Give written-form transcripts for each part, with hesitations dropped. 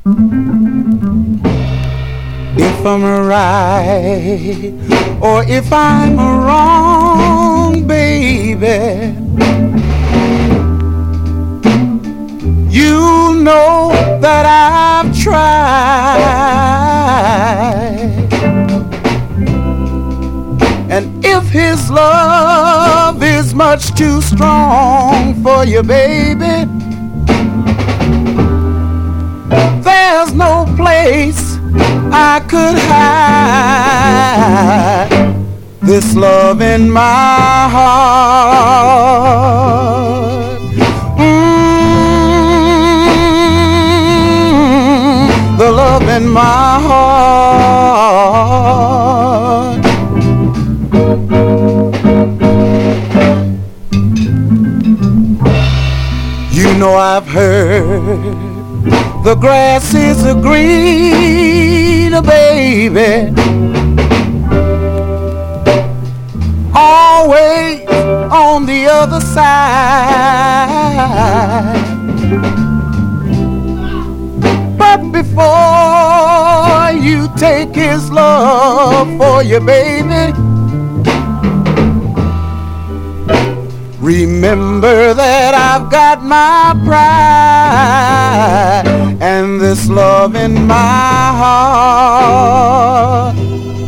If I'm right or if I'm wrong, baby, you know that I've tried. And if his love is much too strong for you, baby, there's no place I could hide this love in my heart. The love in my heart. You know I've heard the grass is a greener, baby, always on the other side. But before you take his love for you, baby, remember that I've got my pride and this love in my heart.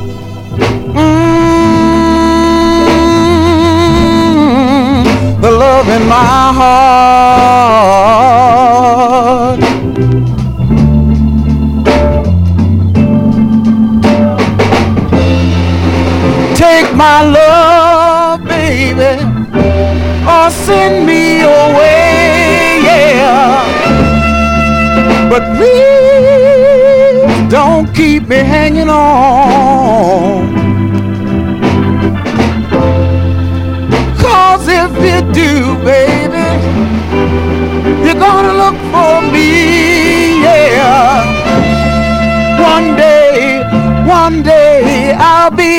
The love in my heart. Take my love, baby, or send me away, yeah. But please don't keep me hanging on. 'Cause if you do, baby, you're gonna look for me, yeah. One day I'll be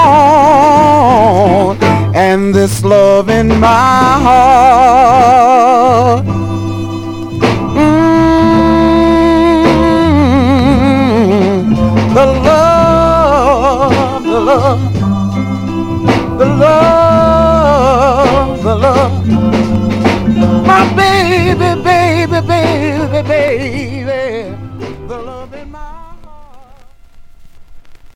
gone, and this love in my heart. The love, the love, the love, the love. My baby, baby, baby, baby.